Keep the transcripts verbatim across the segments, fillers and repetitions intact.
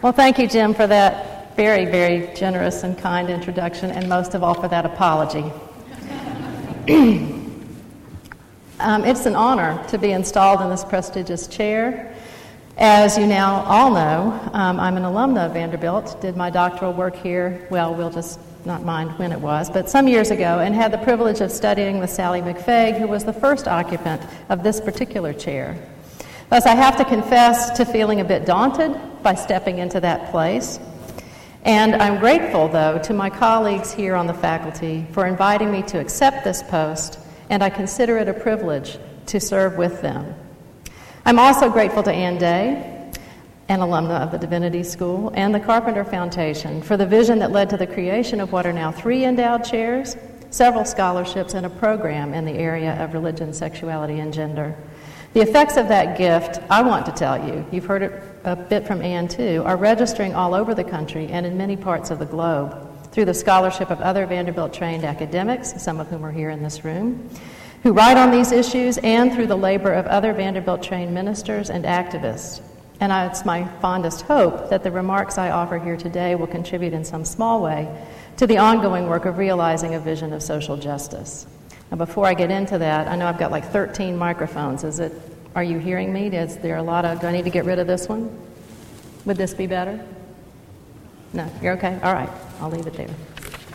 Well, thank you, Jim, for that very, very generous and kind introduction, and most of all for that apology. um, it's an honor to be installed in this prestigious chair. As you now all know, um, I'm an alumna of Vanderbilt, did my doctoral work here, well, we'll just not mind when it was, but some years ago, and had the privilege of studying with Sally McFaig, who was the first occupant of this particular chair. Thus, I have to confess to feeling a bit daunted by stepping into that place. And I'm grateful, though, to my colleagues here on the faculty for inviting me to accept this post, and I consider it a privilege to serve with them. I'm also grateful to Ann Day, an alumna of the Divinity School, and the Carpenter Foundation for the vision that led to the creation of what are now three endowed chairs, several scholarships, and a program in the area of religion, sexuality, and gender. The effects of that gift, I want to tell you, you've heard it a bit from Ann too, are registering all over the country and in many parts of the globe through the scholarship of other Vanderbilt-trained academics, some of whom are here in this room, who write on these issues, and through the labor of other Vanderbilt-trained ministers and activists. And I, it's my fondest hope that the remarks I offer here today will contribute in some small way to the ongoing work of realizing a vision of social justice. Now, before I get into that, I know I've got like thirteen microphones. Is it, are you hearing me? Is there a lot of, do I need to get rid of this one? Would this be better? No, you're okay? All right, I'll leave it there.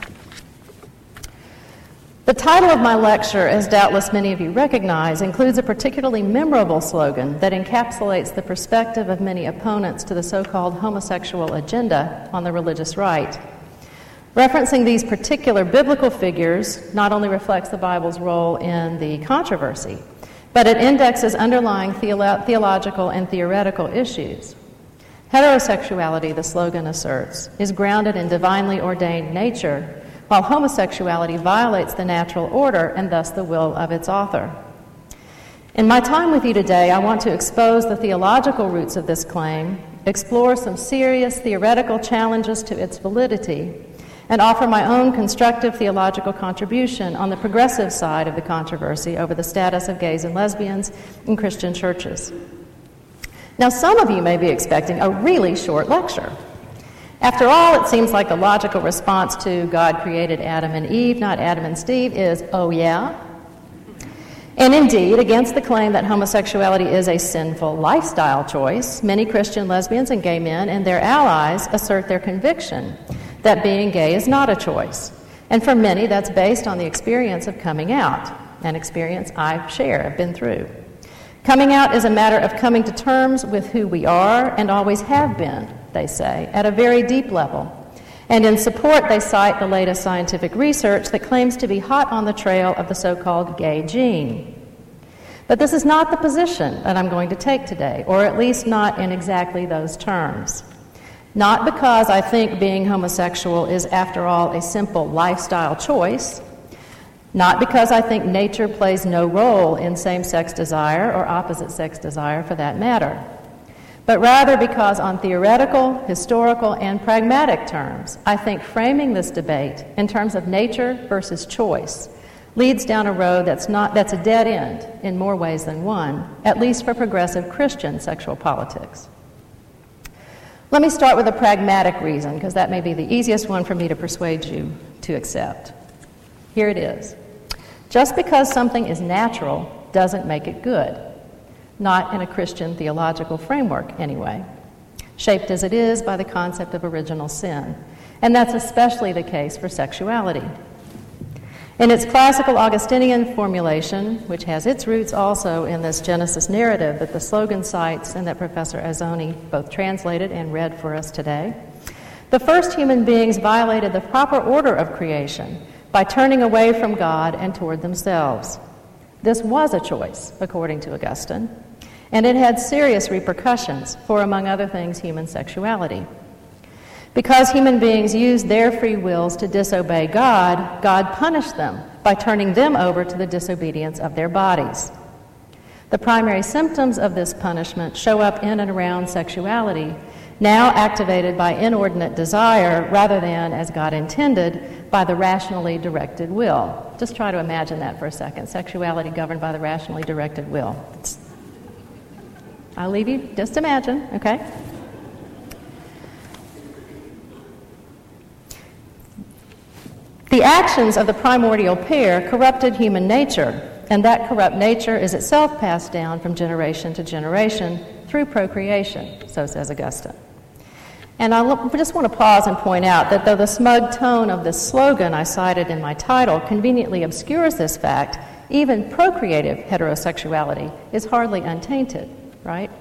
The title of my lecture, as doubtless many of you recognize, includes a particularly memorable slogan that encapsulates the perspective of many opponents to the so-called homosexual agenda on the religious right. Referencing these particular biblical figures not only reflects the Bible's role in the controversy, but it indexes underlying theolo- theological and theoretical issues. Heterosexuality, the slogan asserts, is grounded in divinely ordained nature, while homosexuality violates the natural order and thus the will of its author. In my time with you today, I want to expose the theological roots of this claim, explore some serious theoretical challenges to its validity, and offer my own constructive theological contribution on the progressive side of the controversy over the status of gays and lesbians in Christian churches. Now, some of you may be expecting a really short lecture. After all, it seems like the logical response to God created Adam and Eve, not Adam and Steve, is, oh yeah? And indeed, against the claim that homosexuality is a sinful lifestyle choice, many Christian lesbians and gay men and their allies assert their conviction that being gay is not a choice. And for many, that's based on the experience of coming out, an experience I share, I've been through. Coming out is a matter of coming to terms with who we are and always have been, they say, at a very deep level. And in support, they cite the latest scientific research that claims to be hot on the trail of the so-called gay gene. But this is not the position that I'm going to take today, or at least not in exactly those terms. Not because I think being homosexual is, after all, a simple lifestyle choice, not because I think nature plays no role in same-sex desire or opposite-sex desire for that matter, but rather because on theoretical, historical, and pragmatic terms, I think framing this debate in terms of nature versus choice leads down a road that's not that's a dead end in more ways than one, at least for progressive Christian sexual politics. Let me start with a pragmatic reason, because that may be the easiest one for me to persuade you to accept. Here it is. Just because something is natural doesn't make it good. Not in a Christian theological framework, anyway. Shaped as it is by the concept of original sin. And that's especially the case for sexuality. In its classical Augustinian formulation, which has its roots also in this Genesis narrative that the slogan cites and that Professor Azzoni both translated and read for us today, the first human beings violated the proper order of creation by turning away from God and toward themselves. This was a choice, according to Augustine, and it had serious repercussions for, among other things, human sexuality. Because human beings used their free wills to disobey God, God punished them by turning them over to the disobedience of their bodies. The primary symptoms of this punishment show up in and around sexuality, now activated by inordinate desire rather than, as God intended, by the rationally directed will. Just try to imagine that for a second. Sexuality governed by the rationally directed will. It's, I'll leave you, just imagine, okay? actions of the primordial pair corrupted human nature, and that corrupt nature is itself passed down from generation to generation through procreation, so says Augustine. And I just want to pause and point out that though the smug tone of this slogan I cited in my title conveniently obscures this fact, even procreative heterosexuality is hardly untainted, right?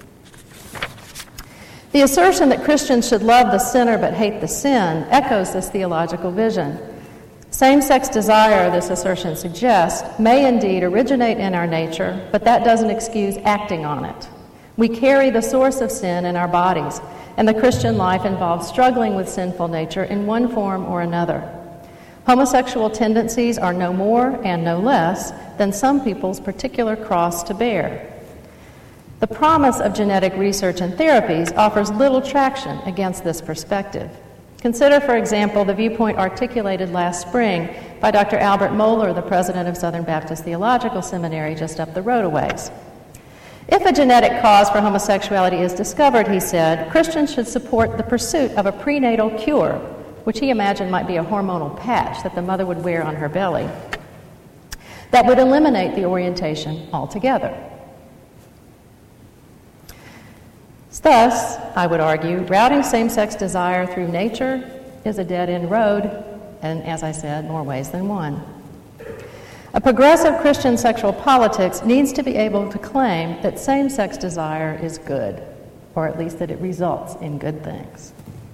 The assertion that Christians should love the sinner but hate the sin echoes this theological vision. Same-sex desire, this assertion suggests, may indeed originate in our nature, but that doesn't excuse acting on it. We carry the source of sin in our bodies, and the Christian life involves struggling with sinful nature in one form or another. Homosexual tendencies are no more and no less than some people's particular cross to bear. The promise of genetic research and therapies offers little traction against this perspective. Consider, for example, the viewpoint articulated last spring by Doctor Albert Mohler, the president of Southern Baptist Theological Seminary just up the road a ways. If a genetic cause for homosexuality is discovered, he said, Christians should support the pursuit of a prenatal cure, which he imagined might be a hormonal patch that the mother would wear on her belly, that would eliminate the orientation altogether. Thus, I would argue, routing same-sex desire through nature is a dead-end road, and as I said, more ways than one. A progressive Christian sexual politics needs to be able to claim that same-sex desire is good, or at least that it results in good things.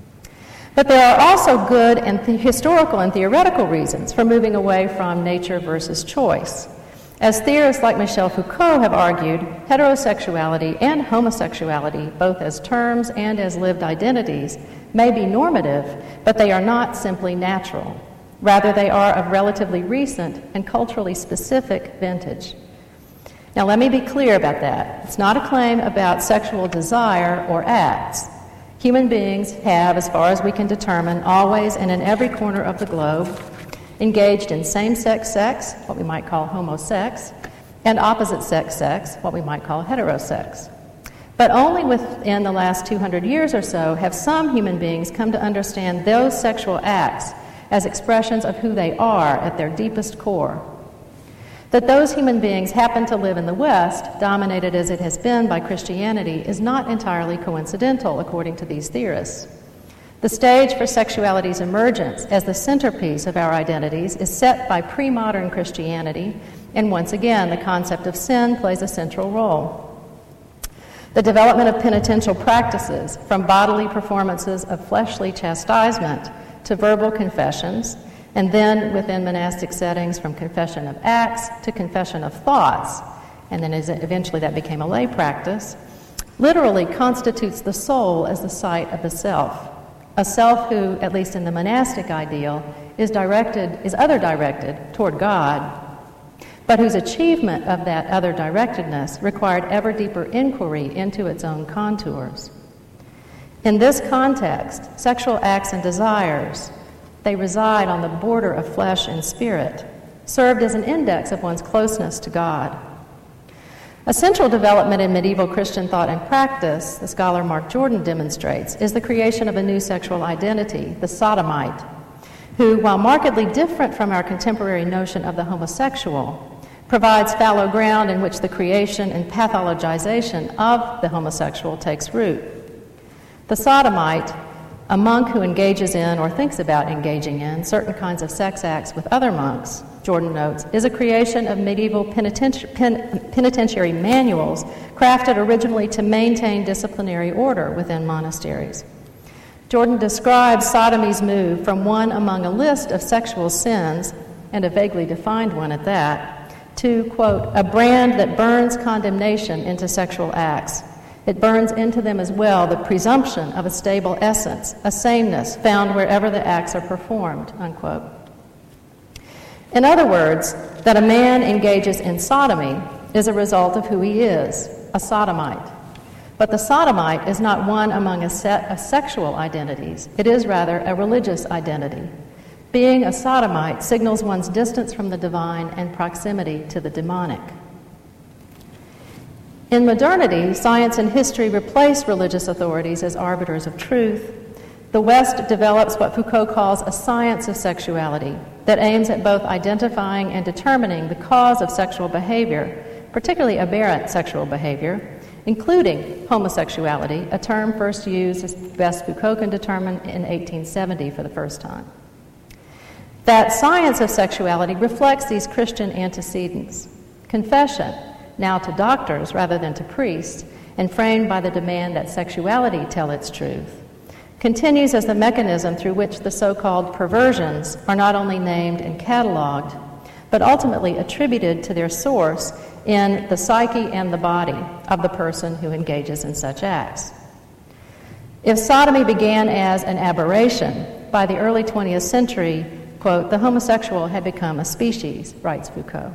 But there are also good and th- historical and theoretical reasons for moving away from nature versus choice. As theorists like Michel Foucault have argued, heterosexuality and homosexuality, both as terms and as lived identities, may be normative, but they are not simply natural. Rather, they are of relatively recent and culturally specific vintage. Now, let me be clear about that. It's not a claim about sexual desire or acts. Human beings have, as far as we can determine, always and in every corner of the globe, engaged in same-sex sex, what we might call homosex, and opposite-sex sex, what we might call heterosex. But only within the last two hundred years or so have some human beings come to understand those sexual acts as expressions of who they are at their deepest core. That those human beings happen to live in the West, dominated as it has been by Christianity, is not entirely coincidental, according to these theorists. The stage for sexuality's emergence as the centerpiece of our identities is set by pre-modern Christianity, and once again, the concept of sin plays a central role. The development of penitential practices, from bodily performances of fleshly chastisement to verbal confessions, and then within monastic settings from confession of acts to confession of thoughts, and then eventually that became a lay practice, literally constitutes the soul as the site of the self. A self who, at least in the monastic ideal, is directed, is other-directed toward God, but whose achievement of that other-directedness required ever deeper inquiry into its own contours. In this context, sexual acts and desires, they reside on the border of flesh and spirit, served as an index of one's closeness to God. A central development in medieval Christian thought and practice, the scholar Mark Jordan demonstrates, is the creation of a new sexual identity, the sodomite, who, while markedly different from our contemporary notion of the homosexual, provides fallow ground in which the creation and pathologization of the homosexual takes root. The sodomite, a monk who engages in or thinks about engaging in certain kinds of sex acts with other monks, Jordan notes, is a creation of medieval penitenti- pen- penitentiary manuals crafted originally to maintain disciplinary order within monasteries. Jordan describes sodomy's move from one among a list of sexual sins, and a vaguely defined one at that, to, quote, a brand that burns condemnation into sexual acts. It burns into them as well the presumption of a stable essence, a sameness found wherever the acts are performed, unquote. In other words, that a man engages in sodomy is a result of who he is, a sodomite. But the sodomite is not one among a set of sexual identities. It is rather a religious identity. Being a sodomite signals one's distance from the divine and proximity to the demonic. In modernity, science and history replace religious authorities as arbiters of truth. The West develops what Foucault calls a science of sexuality, that aims at both identifying and determining the cause of sexual behavior, particularly aberrant sexual behavior, including homosexuality, a term first used, as best Foucault can determine, in eighteen seventy for the first time. That science of sexuality reflects these Christian antecedents. Confession, now to doctors rather than to priests, and framed by the demand that sexuality tell its truth, continues as the mechanism through which the so-called perversions are not only named and cataloged, but ultimately attributed to their source in the psyche and the body of the person who engages in such acts. If sodomy began as an aberration, by the early twentieth century, quote, the homosexual had become a species, writes Foucault.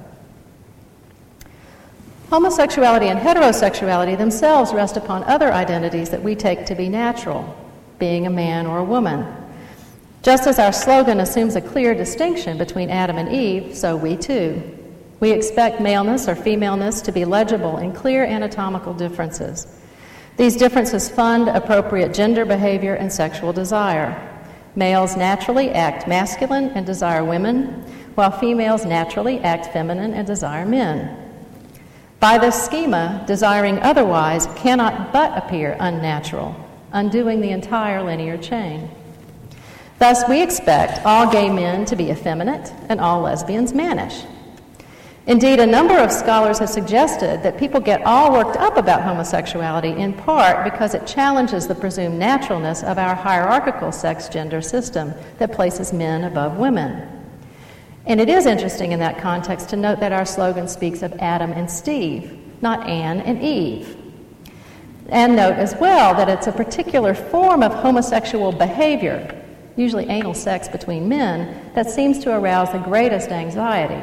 Homosexuality and heterosexuality themselves rest upon other identities that we take to be natural, being a man or a woman. Just as our slogan assumes a clear distinction between Adam and Eve, so we too. We expect maleness or femaleness to be legible in clear anatomical differences. These differences fund appropriate gender behavior and sexual desire. Males naturally act masculine and desire women, while females naturally act feminine and desire men. By this schema, desiring otherwise cannot but appear unnatural, undoing the entire linear chain. Thus, we expect all gay men to be effeminate and all lesbians mannish. Indeed, a number of scholars have suggested that people get all worked up about homosexuality in part because it challenges the presumed naturalness of our hierarchical sex-gender system that places men above women. And it is interesting in that context to note that our slogan speaks of Adam and Steve, not Anne and Eve. And note as well that it's a particular form of homosexual behavior, usually anal sex between men, that seems to arouse the greatest anxiety.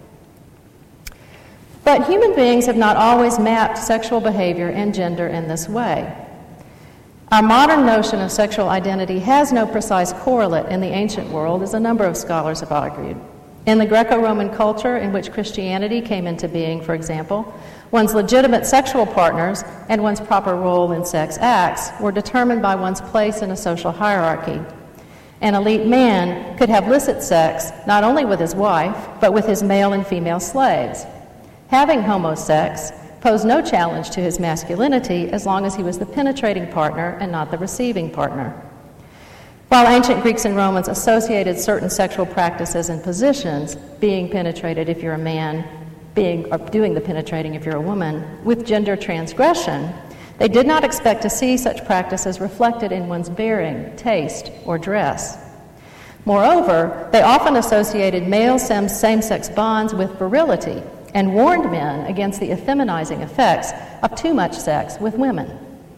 But human beings have not always mapped sexual behavior and gender in this way. Our modern notion of sexual identity has no precise correlate in the ancient world, as a number of scholars have argued. In the Greco-Roman culture in which Christianity came into being, for example, one's legitimate sexual partners and one's proper role in sex acts were determined by one's place in a social hierarchy. An elite man could have licit sex not only with his wife, but with his male and female slaves. Having homosex posed no challenge to his masculinity as long as he was the penetrating partner and not the receiving partner. While ancient Greeks and Romans associated certain sexual practices and positions, being penetrated if you're a man, being or doing the penetrating if you're a woman, with gender transgression, they did not expect to see such practices reflected in one's bearing, taste, or dress. Moreover, they often associated male same-sex bonds with virility and warned men against the effeminizing effects of too much sex with women.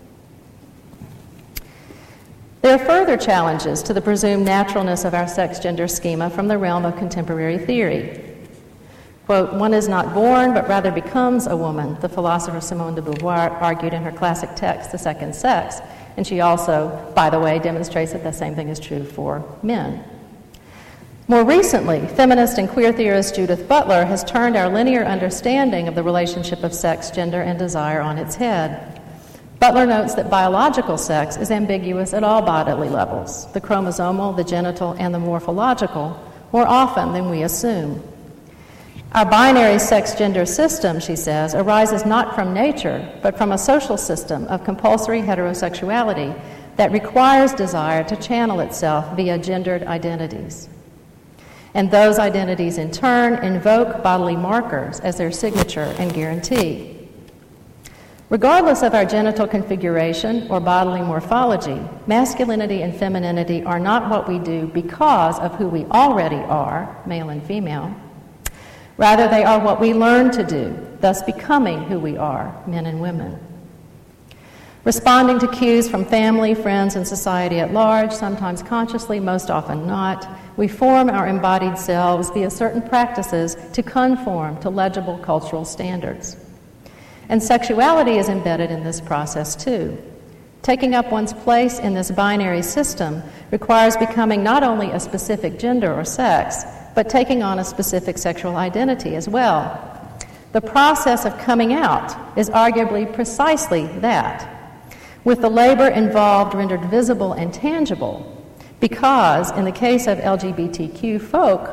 There are further challenges to the presumed naturalness of our sex-gender schema from the realm of contemporary theory. Quote, one is not born, but rather becomes a woman, the philosopher Simone de Beauvoir argued in her classic text, The Second Sex, and she also, by the way, demonstrates that the same thing is true for men. More recently, feminist and queer theorist Judith Butler has turned our linear understanding of the relationship of sex, gender, and desire on its head. Butler notes that biological sex is ambiguous at all bodily levels, the chromosomal, the genital, and the morphological, more often than we assume. Our binary sex-gender system, she says, arises not from nature, but from a social system of compulsory heterosexuality that requires desire to channel itself via gendered identities. And those identities, in turn, invoke bodily markers as their signature and guarantee. Regardless of our genital configuration or bodily morphology, masculinity and femininity are not what we do because of who we already are, male and female. Rather, they are what we learn to do, thus becoming who we are, men and women. Responding to cues from family, friends, and society at large, sometimes consciously, most often not, we form our embodied selves via certain practices to conform to legible cultural standards. And sexuality is embedded in this process too. Taking up one's place in this binary system requires becoming not only a specific gender or sex, but taking on a specific sexual identity as well. The process of coming out is arguably precisely that, with the labor involved rendered visible and tangible, because in the case of L G B T Q folk,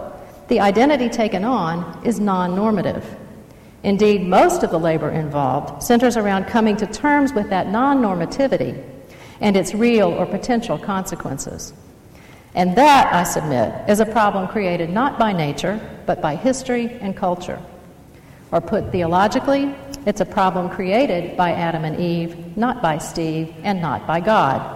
the identity taken on is non-normative. Indeed, most of the labor involved centers around coming to terms with that non-normativity and its real or potential consequences. And that, I submit, is a problem created not by nature, but by history and culture. Or put theologically, it's a problem created by Adam and Eve, not by Steve, and not by God.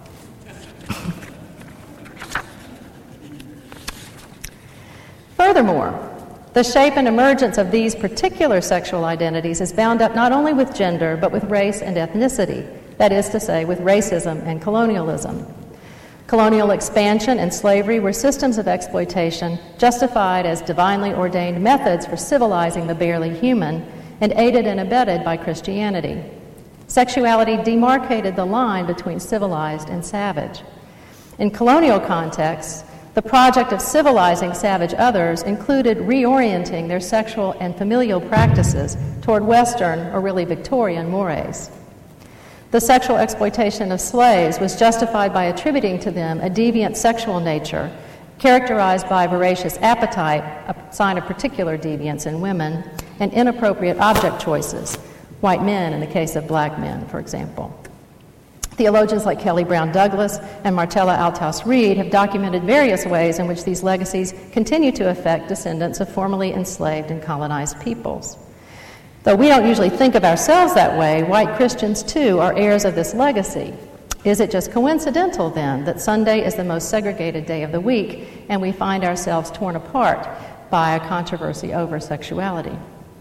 Furthermore, the shape and emergence of these particular sexual identities is bound up not only with gender, but with race and ethnicity, that is to say, with racism and colonialism. Colonial expansion and slavery were systems of exploitation justified as divinely ordained methods for civilizing the barely human and aided and abetted by Christianity. Sexuality demarcated the line between civilized and savage. In colonial contexts, the project of civilizing savage others included reorienting their sexual and familial practices toward Western, or really Victorian, mores. The sexual exploitation of slaves was justified by attributing to them a deviant sexual nature characterized by voracious appetite, a sign of particular deviance in women, and inappropriate object choices, white men in the case of black men, for example. Theologians like Kelly Brown Douglas and Martella Althaus Reid have documented various ways in which these legacies continue to affect descendants of formerly enslaved and colonized peoples. Though we don't usually think of ourselves that way, white Christians, too, are heirs of this legacy. Is it just coincidental, then, that Sunday is the most segregated day of the week and we find ourselves torn apart by a controversy over sexuality?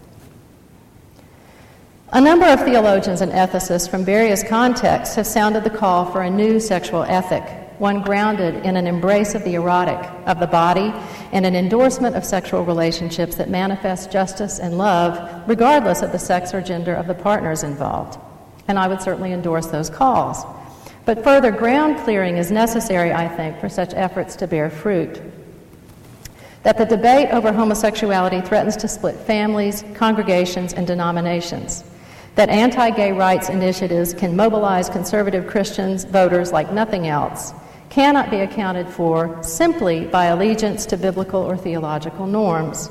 A number of theologians and ethicists from various contexts have sounded the call for a new sexual ethic, one grounded in an embrace of the erotic, of the body, and an endorsement of sexual relationships that manifest justice and love, regardless of the sex or gender of the partners involved. And I would certainly endorse those calls. But further ground clearing is necessary, I think, for such efforts to bear fruit. That the debate over homosexuality threatens to split families, congregations, and denominations. That anti-gay rights initiatives can mobilize conservative Christians, voters like nothing else, cannot be accounted for simply by allegiance to biblical or theological norms.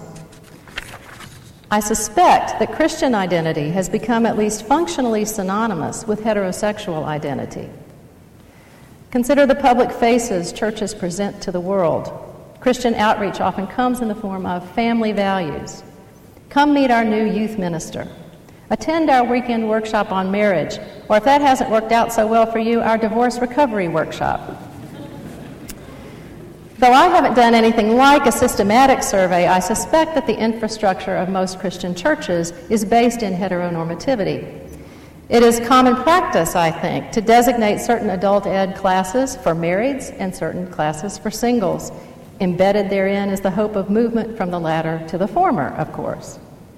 I suspect that Christian identity has become at least functionally synonymous with heterosexual identity. Consider the public faces churches present to the world. Christian outreach often comes in the form of family values. Come meet our new youth minister. Attend our weekend workshop on marriage, or if that hasn't worked out so well for you, our divorce recovery workshop. Though I haven't done anything like a systematic survey, I suspect that the infrastructure of most Christian churches is based in heteronormativity. It is common practice, I think, to designate certain adult ed classes for marrieds and certain classes for singles. Embedded therein is the hope of movement from the latter to the former, of course.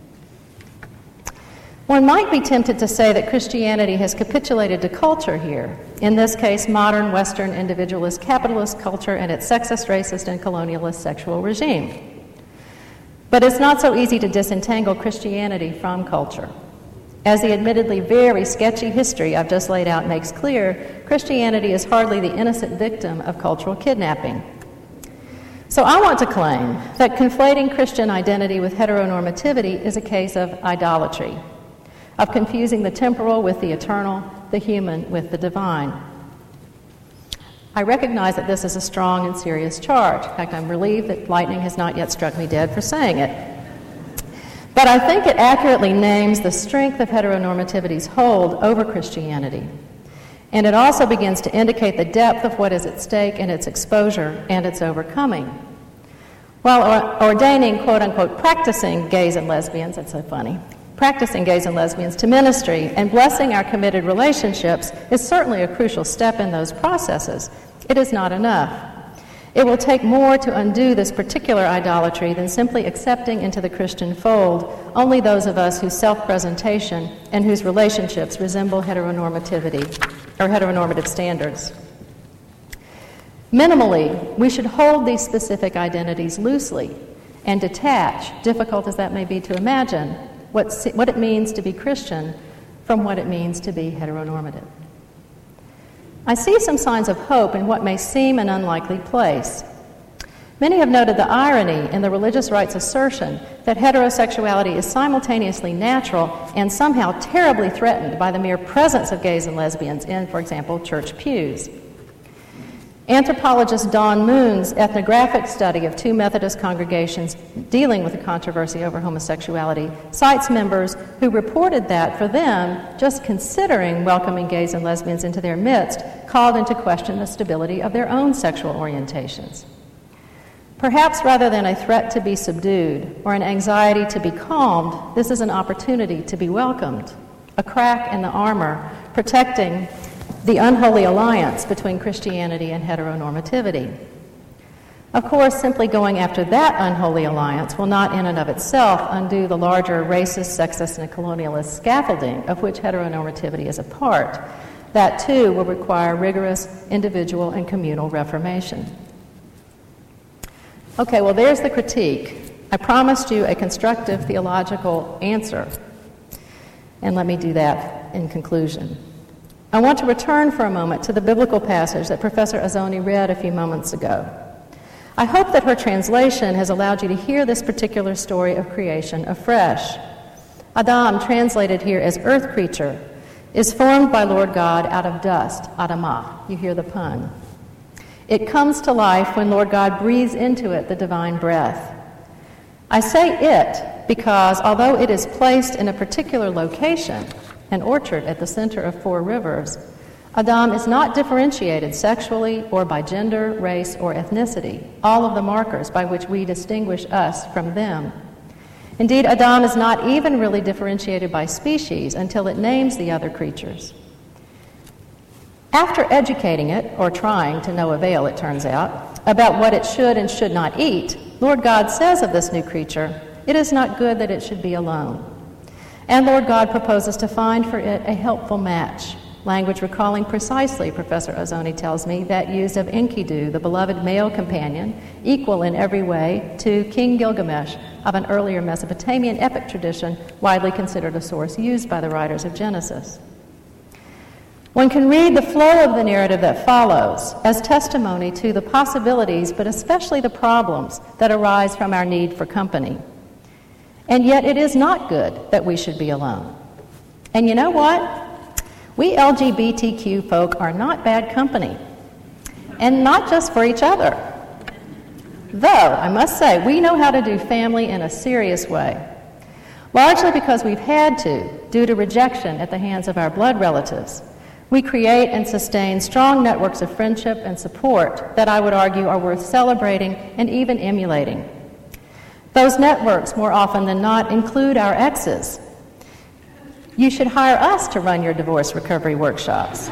One might be tempted to say that Christianity has capitulated to culture here, in this case, modern Western individualist capitalist culture and its sexist, racist, and colonialist sexual regime. But it's not so easy to disentangle Christianity from culture. As the admittedly very sketchy history I've just laid out makes clear, Christianity is hardly the innocent victim of cultural kidnapping. So I want to claim that conflating Christian identity with heteronormativity is a case of idolatry, of confusing the temporal with the eternal, the human with the divine. I recognize that this is a strong and serious charge. In fact, I'm relieved that lightning has not yet struck me dead for saying it. But I think it accurately names the strength of heteronormativity's hold over Christianity. And it also begins to indicate the depth of what is at stake in its exposure and its overcoming. While ordaining, quote-unquote, practicing gays and lesbians, that's so funny, practicing gays and lesbians to ministry and blessing our committed relationships is certainly a crucial step in those processes, it is not enough. It will take more to undo this particular idolatry than simply accepting into the Christian fold only those of us whose self-presentation and whose relationships resemble heteronormativity or heteronormative standards. Minimally, we should hold these specific identities loosely and detach, difficult as that may be to imagine, what, what it means to be Christian from what it means to be heteronormative. I see some signs of hope in what may seem an unlikely place. Many have noted the irony in the religious right's assertion that heterosexuality is simultaneously natural and somehow terribly threatened by the mere presence of gays and lesbians in, for example, church pews. Anthropologist Dawn Moon's ethnographic study of two Methodist congregations dealing with the controversy over homosexuality cites members who reported that, for them, just considering welcoming gays and lesbians into their midst called into question the stability of their own sexual orientations. Perhaps rather than a threat to be subdued or an anxiety to be calmed, this is an opportunity to be welcomed, a crack in the armor protecting the unholy alliance between Christianity and heteronormativity. Of course, simply going after that unholy alliance will not in and of itself undo the larger racist, sexist, and colonialist scaffolding of which heteronormativity is a part. That, too, will require rigorous individual and communal reformation. Okay, well, there's the critique. I promised you a constructive theological answer, and let me do that in conclusion. I want to return for a moment to the biblical passage that Professor Azzoni read a few moments ago. I hope that her translation has allowed you to hear this particular story of creation afresh. Adam, translated here as earth creature, is formed by Lord God out of dust, Adamah. You hear the pun. It comes to life when Lord God breathes into it the divine breath. I say it because although it is placed in a particular location, an orchard at the center of four rivers, Adam is not differentiated sexually or by gender, race, or ethnicity, all of the markers by which we distinguish us from them. Indeed, Adam is not even really differentiated by species until it names the other creatures. After educating it, or trying to no avail, it turns out, about what it should and should not eat, Lord God says of this new creature, "It is not good that it should be alone." And Lord God proposes to find for it a helpful match, language recalling precisely, Professor Azzoni tells me, that use of Enkidu, the beloved male companion, equal in every way to King Gilgamesh of an earlier Mesopotamian epic tradition widely considered a source used by the writers of Genesis. One can read the flow of the narrative that follows as testimony to the possibilities, but especially the problems that arise from our need for company. And yet it is not good that we should be alone. And you know what? We L G B T Q folk are not bad company. And not just for each other. Though, I must say, we know how to do family in a serious way. Largely because we've had to, due to rejection at the hands of our blood relatives. We create and sustain strong networks of friendship and support that I would argue are worth celebrating and even emulating. Those networks, more often than not, include our exes. You should hire us to run your divorce recovery workshops.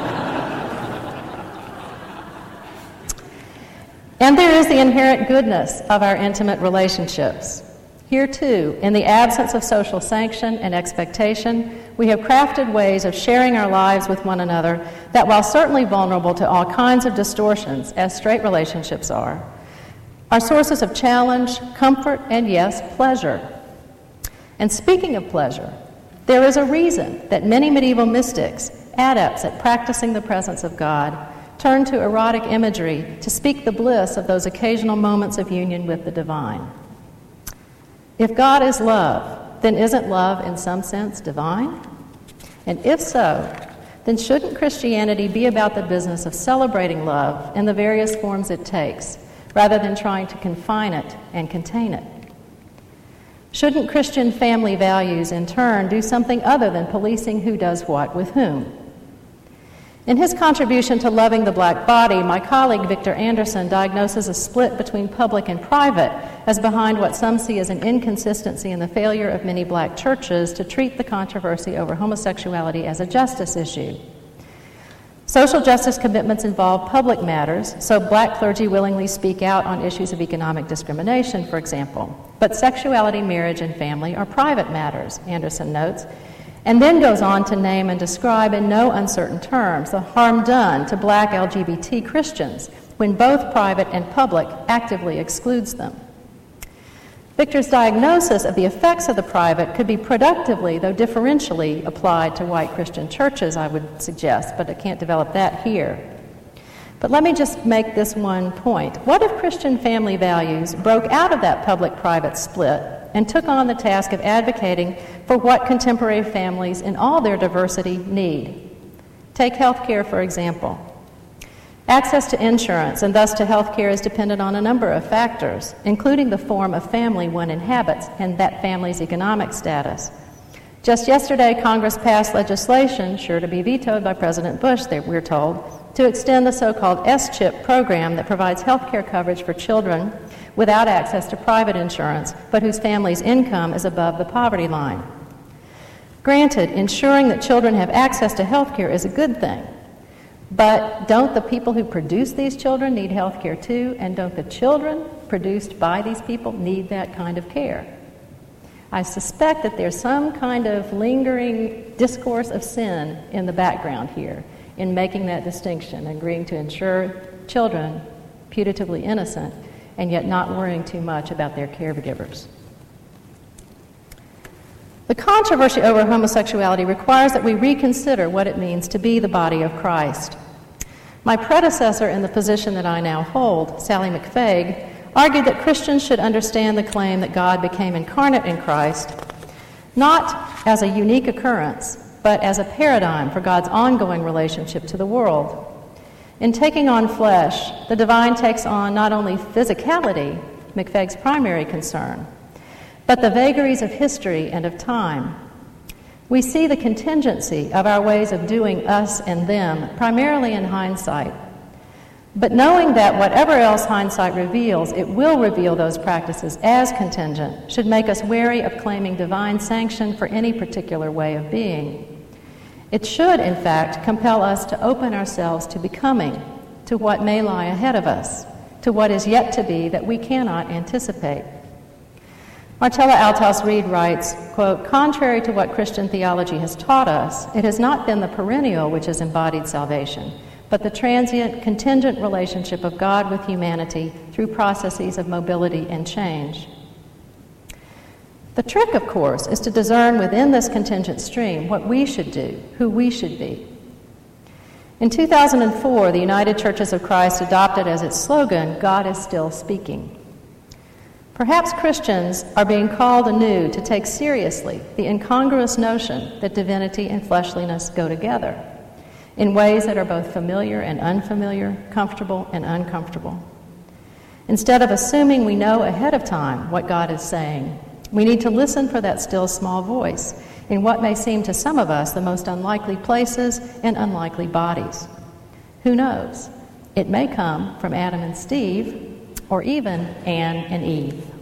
And there is the inherent goodness of our intimate relationships. Here, too, in the absence of social sanction and expectation, we have crafted ways of sharing our lives with one another that, while certainly vulnerable to all kinds of distortions, as straight relationships are, are sources of challenge, comfort, and yes, pleasure. And speaking of pleasure, there is a reason that many medieval mystics, adepts at practicing the presence of God, turned to erotic imagery to speak the bliss of those occasional moments of union with the divine. If God is love, then isn't love in some sense divine? And if so, then shouldn't Christianity be about the business of celebrating love in the various forms it takes, rather than trying to confine it and contain it? Shouldn't Christian family values, in turn, do something other than policing who does what with whom? In his contribution to Loving the Black Body, my colleague Victor Anderson diagnoses a split between public and private as behind what some see as an inconsistency in the failure of many black churches to treat the controversy over homosexuality as a justice issue. Social justice commitments involve public matters, so black clergy willingly speak out on issues of economic discrimination, for example. But sexuality, marriage, and family are private matters, Anderson notes, and then goes on to name and describe in no uncertain terms the harm done to black L G B T Christians when both private and public actively excludes them. Victor's diagnosis of the effects of the private could be productively, though differentially, applied to white Christian churches, I would suggest, but I can't develop that here. But let me just make this one point. What if Christian family values broke out of that public-private split and took on the task of advocating for what contemporary families in all their diversity need? Take health care, for example. Access to insurance and thus to health care is dependent on a number of factors, including the form of family one inhabits and that family's economic status. Just yesterday, Congress passed legislation, sure to be vetoed by President Bush, we're told, to extend the so-called S CHIP program that provides health care coverage for children without access to private insurance, but whose family's income is above the poverty line. Granted, ensuring that children have access to health care is a good thing. But don't the people who produce these children need health care too? And don't the children produced by these people need that kind of care? I suspect that there's some kind of lingering discourse of sin in the background here in making that distinction, agreeing to insure children putatively innocent and yet not worrying too much about their caregivers. The controversy over homosexuality requires that we reconsider what it means to be the body of Christ. My predecessor in the position that I now hold, Sally McFaig, argued that Christians should understand the claim that God became incarnate in Christ not as a unique occurrence, but as a paradigm for God's ongoing relationship to the world. In taking on flesh, the divine takes on not only physicality, McFaig's primary concern, but the vagaries of history and of time. We see the contingency of our ways of doing us and them, primarily in hindsight. But knowing that whatever else hindsight reveals, it will reveal those practices as contingent, should make us wary of claiming divine sanction for any particular way of being. It should, in fact, compel us to open ourselves to becoming, to what may lie ahead of us, to what is yet to be that we cannot anticipate. Marcella Althaus Reed writes, quote, "Contrary to what Christian theology has taught us, it has not been the perennial which has embodied salvation, but the transient, contingent relationship of God with humanity through processes of mobility and change." The trick, of course, is to discern within this contingent stream what we should do, who we should be. In two thousand four, the United Churches of Christ adopted as its slogan, "God is still speaking." Perhaps Christians are being called anew to take seriously the incongruous notion that divinity and fleshliness go together in ways that are both familiar and unfamiliar, comfortable and uncomfortable. Instead of assuming we know ahead of time what God is saying, we need to listen for that still small voice in what may seem to some of us the most unlikely places and unlikely bodies. Who knows? It may come from Adam and Steve, or even Anne and Eve.